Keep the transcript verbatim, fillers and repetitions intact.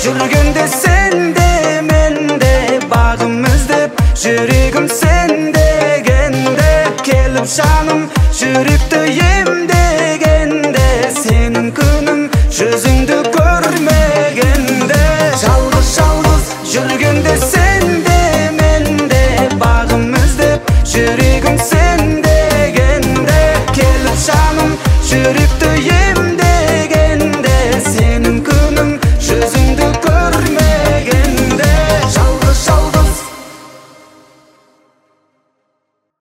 Жүргенде сенде менде бағымызды жүрегім сен дегенде келіп жаным жүректі емдегенде сенің күнің жүзіңді көрмегенде жалғыз жалғыз жүргенде сенде менде бағымызды жүрегім сен дегенде келіп жаным жүрегім